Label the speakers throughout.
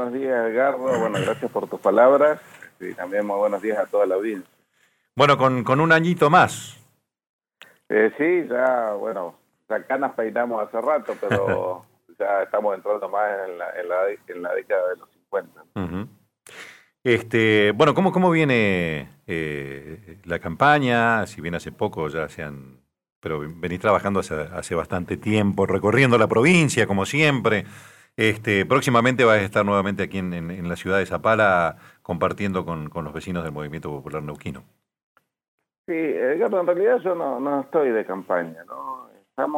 Speaker 1: buenos días, Edgardo. Bueno, gracias por tus palabras. Y también muy buenos días a toda la audiencia.
Speaker 2: Bueno, con un añito más.
Speaker 1: Sí, ya, bueno, ya canas peinamos hace rato, pero ya estamos entrando más en la década de los 50.
Speaker 2: Uh-huh. Bueno, ¿cómo viene la campaña? Si bien hace poco ya pero venís trabajando hace bastante tiempo, recorriendo la provincia, como siempre. Próximamente vas a estar nuevamente aquí en la ciudad de Zapala compartiendo con los vecinos del Movimiento Popular Neuquino.
Speaker 1: Sí, Edgardo, en realidad yo no estoy de campaña, ¿no?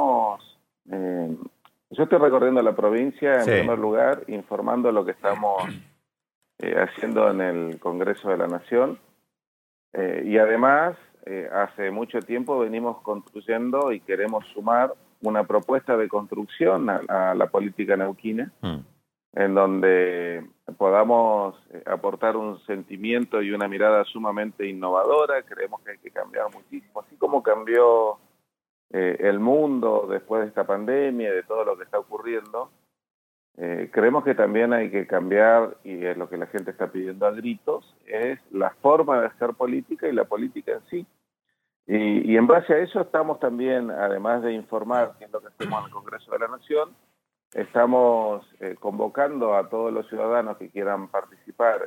Speaker 1: Yo estoy recorriendo la provincia, en primer lugar, informando lo que estamos haciendo en el Congreso de la Nación. Y además, hace mucho tiempo venimos construyendo y queremos sumar una propuesta de construcción a la política neuquina, en donde podamos aportar un sentimiento y una mirada sumamente innovadora. Creemos que hay que cambiar muchísimo, así como cambió el mundo después de esta pandemia, de todo lo que está ocurriendo. Creemos que también hay que cambiar, y es lo que la gente está pidiendo a gritos, es la forma de hacer política y la política en sí. Y en base a eso estamos también, además de informar, que es lo que hacemos en el Congreso de la Nación, estamos convocando a todos los ciudadanos que quieran participar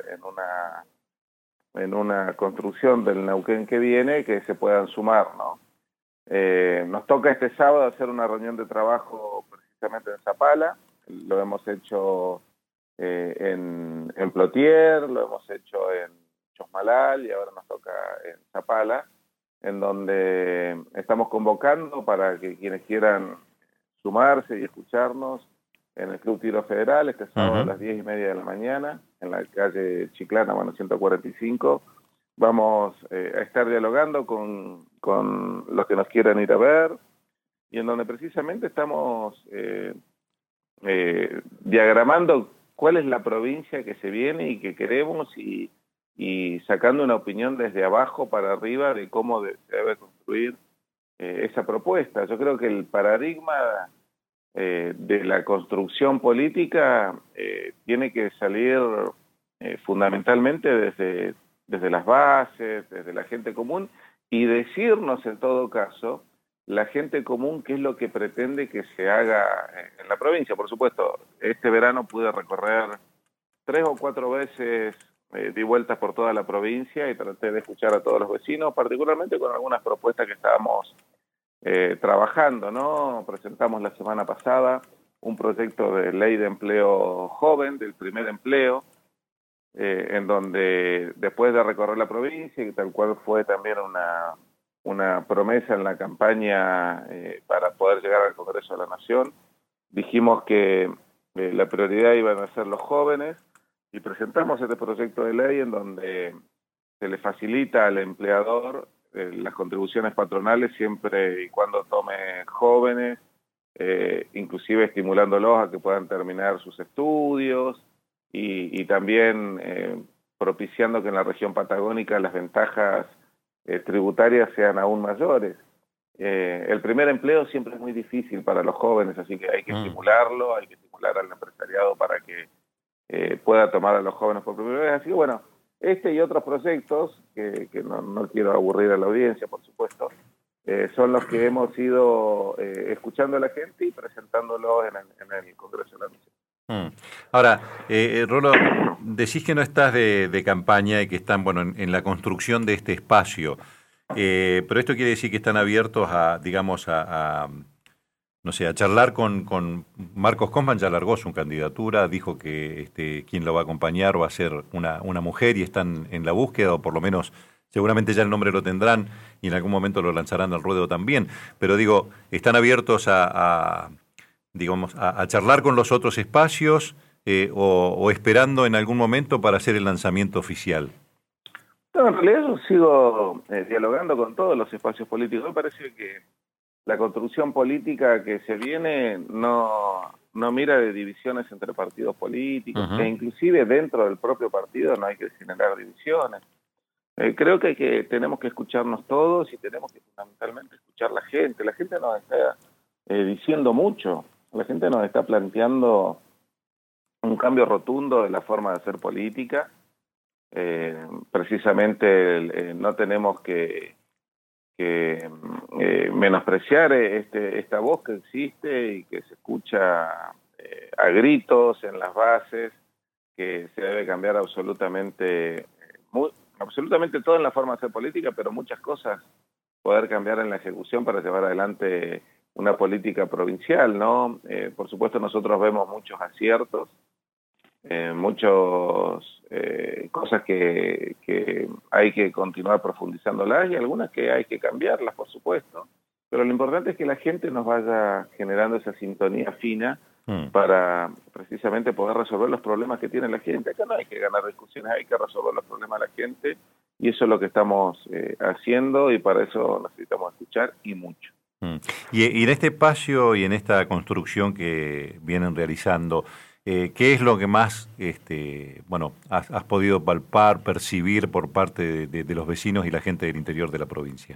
Speaker 1: en una construcción del Neuquén que viene, que se puedan sumar, ¿no? Nos toca este sábado hacer una reunión de trabajo precisamente en Zapala. Lo hemos hecho en Plotier, lo hemos hecho en Chosmalal y ahora nos toca en Zapala, en donde estamos convocando para que quienes quieran sumarse y escucharnos en el Club Tiro Federal este sábado a las 10:30 de la mañana, en la calle Chiclana, 145. Vamos a estar dialogando con los que nos quieran ir a ver, y en donde precisamente estamos diagramando cuál es la provincia que se viene y que queremos, y sacando una opinión desde abajo para arriba de cómo se debe construir esa propuesta. Yo creo que el paradigma de la construcción política tiene que salir fundamentalmente desde las bases, desde la gente común, y decirnos en todo caso la gente común qué es lo que pretende que se haga en la provincia. Por supuesto, este verano pude recorrer 3 o 4 veces, di vueltas por toda la provincia y traté de escuchar a todos los vecinos, particularmente con algunas propuestas que estábamos trabajando, ¿no? Presentamos la semana pasada un proyecto de ley de empleo joven, del primer empleo, en donde después de recorrer la provincia, y tal cual fue también una promesa en la campaña para poder llegar al Congreso de la Nación, dijimos que la prioridad iban a ser los jóvenes, y presentamos este proyecto de ley en donde se le facilita al empleador las contribuciones patronales siempre y cuando tome jóvenes, inclusive estimulándolos a que puedan terminar sus estudios, y también propiciando que en la región patagónica las ventajas tributarias sean aún mayores. El primer empleo siempre es muy difícil para los jóvenes, así que hay que estimularlo, hay que estimular al empresariado para que pueda tomar a los jóvenes por primera vez. Así que bueno, este y otros proyectos, que no quiero aburrir a la audiencia, por supuesto, son los que hemos ido escuchando a la gente y presentándolos en el Congreso de la Nación.
Speaker 2: Ahora, Rolo, decís que no estás de campaña y que están en la construcción de este espacio, pero esto quiere decir que están abiertos digamos, no sé, a charlar con Marcos Cosman. Ya largó su candidatura, dijo que quien lo va a acompañar va a ser una mujer, y están en la búsqueda, o por lo menos seguramente ya el nombre lo tendrán y en algún momento lo lanzarán al ruedo también. Pero digo, ¿están abiertos digamos, a charlar con los otros espacios o esperando en algún momento para hacer el lanzamiento oficial?
Speaker 1: No, en realidad yo sigo dialogando con todos los espacios políticos. Me parece que la construcción política que se viene no mira de divisiones entre partidos políticos, e inclusive dentro del propio partido no hay que generar divisiones. Creo que tenemos que escucharnos todos, y tenemos que fundamentalmente escuchar la gente. La gente nos está diciendo mucho, la gente nos está planteando un cambio rotundo de la forma de hacer política. Precisamente no tenemos que menospreciar esta voz que existe y que se escucha a gritos en las bases, que se debe cambiar absolutamente todo en la forma de hacer política, pero muchas cosas poder cambiar en la ejecución para llevar adelante una política provincial, ¿no? Por supuesto nosotros vemos muchos aciertos, muchas cosas que hay que continuar profundizándolas y algunas que hay que cambiarlas, por supuesto. Pero lo importante es que la gente nos vaya generando esa sintonía fina para precisamente poder resolver los problemas que tiene la gente. Acá no hay que ganar discusiones, hay que resolver los problemas de la gente y eso es lo que estamos haciendo y para eso necesitamos escuchar y mucho.
Speaker 2: Y en este espacio y en esta construcción que vienen realizando, ¿qué es lo que más has podido palpar, percibir por parte de los vecinos y la gente del interior de la provincia?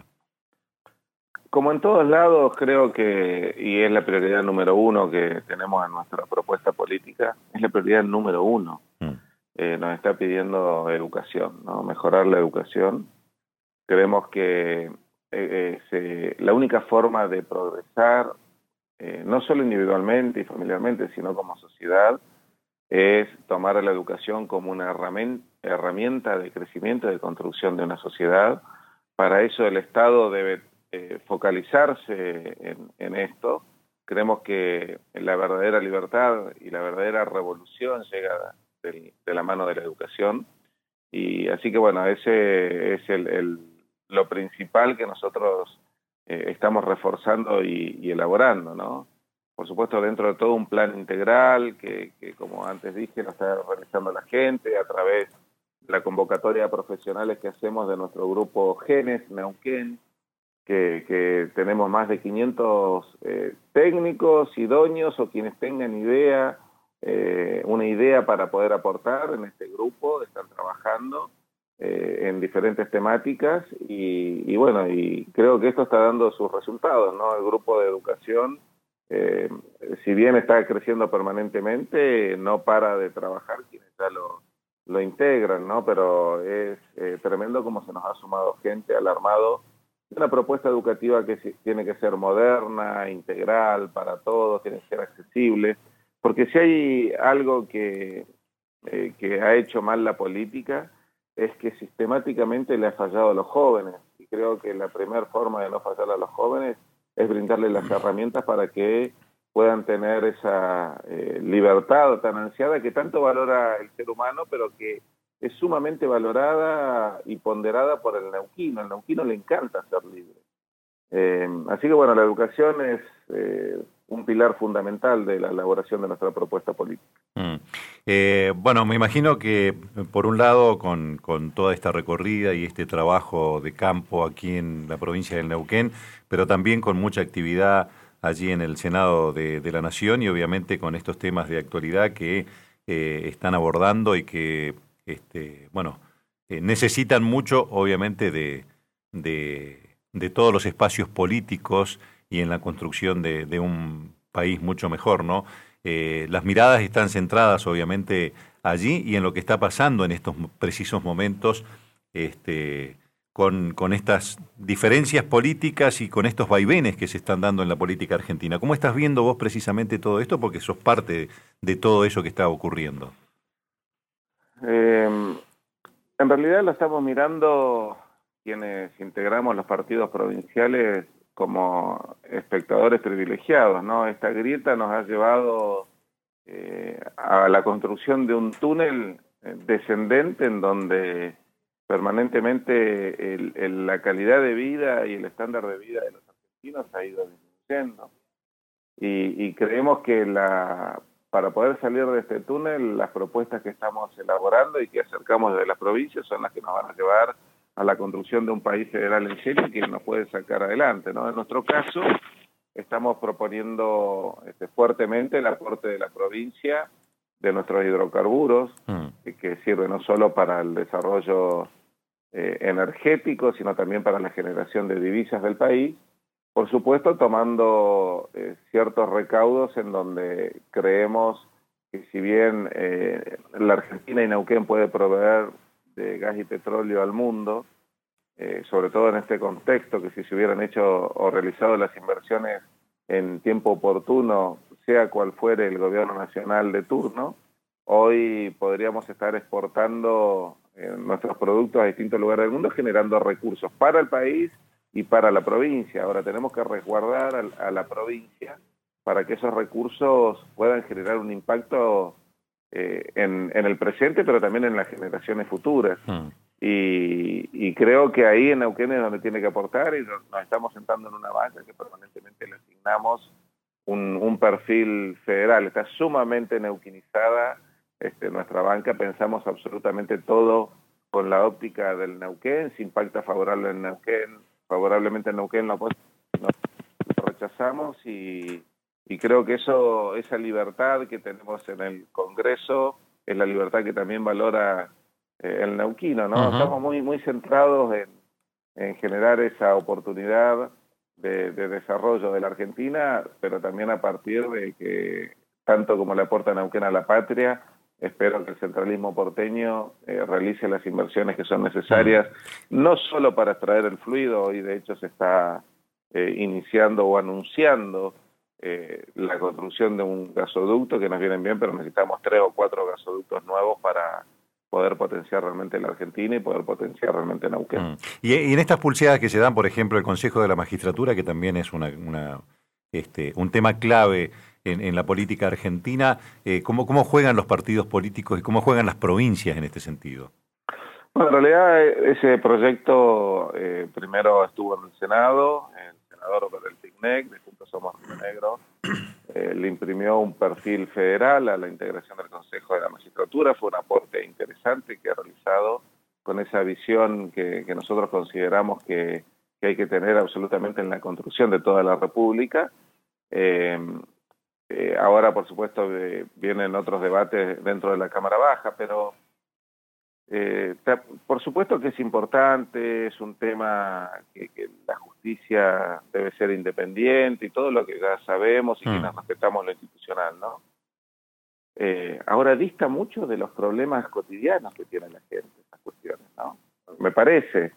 Speaker 1: Como en todos lados, creo que, y es la prioridad número uno que tenemos en nuestra propuesta política, es la prioridad número uno. Nos está pidiendo educación, ¿no? Mejorar la educación. Creemos que la única forma de progresar, no solo individualmente y familiarmente, sino como sociedad, es tomar a la educación como una herramienta de crecimiento y de construcción de una sociedad. Para eso el Estado debe focalizarse en esto. Creemos que la verdadera libertad y la verdadera revolución llega de la mano de la educación. Y así que bueno, ese es lo principal que nosotros estamos reforzando y elaborando, ¿no? Por supuesto, dentro de todo un plan integral que como antes dije, lo está realizando la gente a través de la convocatoria de profesionales que hacemos de nuestro grupo Genes Neuquén, que tenemos más de 500 técnicos, idóneos o quienes tengan una idea para poder aportar en este grupo, están trabajando en diferentes temáticas y bueno, y creo que esto está dando sus resultados, ¿no? El grupo de educación, si bien está creciendo permanentemente, no para de trabajar quienes ya lo integran, ¿no? Pero es tremendo cómo se nos ha sumado gente al armado de una propuesta educativa que tiene que ser moderna, integral, para todos, tiene que ser accesible, porque si hay algo que ha hecho mal la política, es que sistemáticamente le ha fallado a los jóvenes, y creo que la primera forma de no fallar a los jóvenes es brindarles las herramientas para que puedan tener esa libertad tan ansiada que tanto valora el ser humano, pero que es sumamente valorada y ponderada por el neuquino. El neuquino le encanta ser libre. Así que bueno, la educación es un pilar fundamental de la elaboración de nuestra propuesta política.
Speaker 2: Bueno, me imagino que por un lado con toda esta recorrida y este trabajo de campo aquí en la provincia del Neuquén, pero también con mucha actividad allí en el Senado de la Nación y obviamente con estos temas de actualidad que están abordando y que necesitan mucho obviamente de todos los espacios políticos y en la construcción de un país mucho mejor, ¿no? Las miradas están centradas obviamente allí y en lo que está pasando en estos precisos momentos con estas diferencias políticas y con estos vaivenes que se están dando en la política argentina. ¿Cómo estás viendo vos precisamente todo esto? Porque sos parte de todo eso que está ocurriendo.
Speaker 1: En realidad lo estamos mirando quienes integramos los partidos provinciales como espectadores privilegiados, ¿no? Esta grieta nos ha llevado a la construcción de un túnel descendente en donde permanentemente la calidad de vida y el estándar de vida de los argentinos ha ido disminuyendo. Y creemos que para poder salir de este túnel, las propuestas que estamos elaborando y que acercamos desde las provincias son las que nos van a llevar a la construcción de un país federal en serio que nos puede sacar adelante, ¿no? En nuestro caso, estamos proponiendo fuertemente el aporte de la provincia de nuestros hidrocarburos, que sirve no solo para el desarrollo energético, sino también para la generación de divisas del país, por supuesto tomando ciertos recaudos en donde creemos que si bien la Argentina y Neuquén puede proveer de gas y petróleo al mundo, sobre todo en este contexto, que si se hubieran hecho o realizado las inversiones en tiempo oportuno, sea cual fuere el gobierno nacional de turno, hoy podríamos estar exportando nuestros productos a distintos lugares del mundo, generando recursos para el país y para la provincia. Ahora tenemos que resguardar a la provincia para que esos recursos puedan generar un impacto en el presente, pero también en las generaciones futuras. Y creo que ahí en Neuquén es donde tiene que aportar, y nos estamos sentando en una banca que permanentemente le asignamos un perfil federal. Está sumamente neuquinizada nuestra banca, pensamos absolutamente todo con la óptica del Neuquén. Si impacta favorablemente en Neuquén, lo rechazamos, y creo que esa libertad que tenemos en el Congreso es la libertad que también valora el neuquino, ¿no? Estamos muy centrados en generar esa oportunidad de desarrollo de la Argentina, pero también a partir de que, tanto como le aporta Neuquén a la patria, espero que el centralismo porteño realice las inversiones que son necesarias, no solo para extraer el fluido. Hoy de hecho se está iniciando o anunciando la construcción de un gasoducto, que nos vienen bien, pero necesitamos 3 o 4 gasoductos nuevos para poder potenciar realmente la Argentina y poder potenciar realmente Neuquén.
Speaker 2: Y en estas pulseadas que se dan, por ejemplo, el Consejo de la Magistratura, que también es un tema clave en la política argentina, ¿cómo juegan los partidos políticos y cómo juegan las provincias en este sentido?
Speaker 1: Bueno, en realidad ese proyecto primero estuvo en el Senado, el senador del TICNEC, de Juntos Somos Río Negro, le imprimió un perfil federal a la integración del Consejo de la Magistratura. Fue un aporte interesante que ha realizado con esa visión que nosotros consideramos que hay que tener absolutamente en la construcción de toda la República. Ahora, por supuesto, vienen otros debates dentro de la Cámara Baja, pero por supuesto que es importante, es un tema que la justicia debe ser independiente y todo lo que ya sabemos y que nos respetamos lo institucional, ¿no? Ahora dista mucho de los problemas cotidianos que tiene la gente, esas cuestiones, ¿no? Me parece.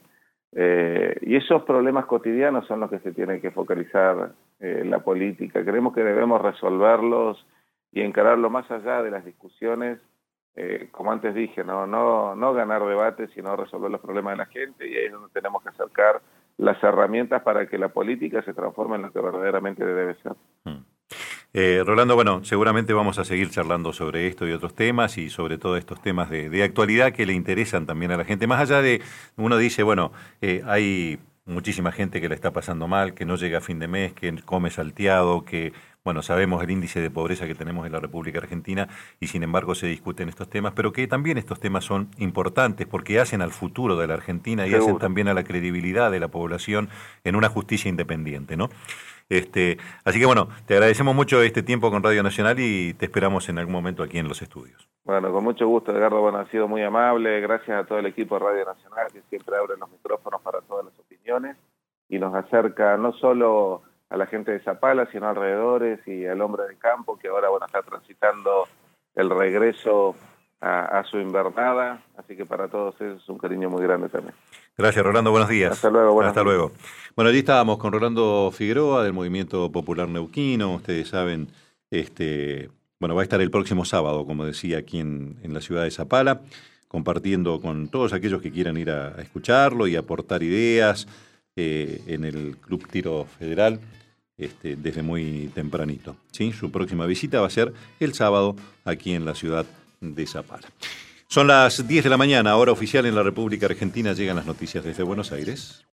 Speaker 1: Y esos problemas cotidianos son los que se tiene que focalizar la política. Creemos que debemos resolverlos y encararlo más allá de las discusiones. Como antes dije, no ganar debates, sino resolver los problemas de la gente, y ahí es donde tenemos que acercar las herramientas para que la política se transforme en lo que verdaderamente debe ser.
Speaker 2: Rolando, bueno, seguramente vamos a seguir charlando sobre esto y otros temas, y sobre todo estos temas de actualidad que le interesan también a la gente. Más allá de, uno dice, bueno, hay muchísima gente que le está pasando mal, que no llega a fin de mes, que come salteado, que, bueno, sabemos el índice de pobreza que tenemos en la República Argentina, y sin embargo se discuten estos temas, pero que también estos temas son importantes porque hacen al futuro de la Argentina y hacen también a la credibilidad de la población en una justicia independiente, ¿no? Así que bueno, te agradecemos mucho este tiempo con Radio Nacional y te esperamos en algún momento aquí en los estudios.
Speaker 1: Bueno, con mucho gusto, Edgardo. Bueno, ha sido muy amable. Gracias a todo el equipo de Radio Nacional, que siempre abre los micrófonos para todas las opiniones y nos acerca no solo a la gente de Zapala, sino alrededores, y al hombre de campo, que ahora, bueno, está transitando el regreso a su invernada. Así que para todos es un cariño muy grande también.
Speaker 2: Gracias, Rolando. Buenos días.
Speaker 1: Hasta luego.
Speaker 2: Hasta luego. Bueno, allí estábamos con Rolando Figueroa del Movimiento Popular Neuquino. Ustedes saben, bueno, va a estar el próximo sábado, como decía, aquí en la ciudad de Zapala, compartiendo con todos aquellos que quieran ir a escucharlo y aportar ideas en el Club Tiro Federal desde muy tempranito, ¿sí? Su próxima visita va a ser el sábado aquí en la ciudad de Zapala. Son las 10 de la mañana, hora oficial en la República Argentina. Llegan las noticias desde Buenos Aires.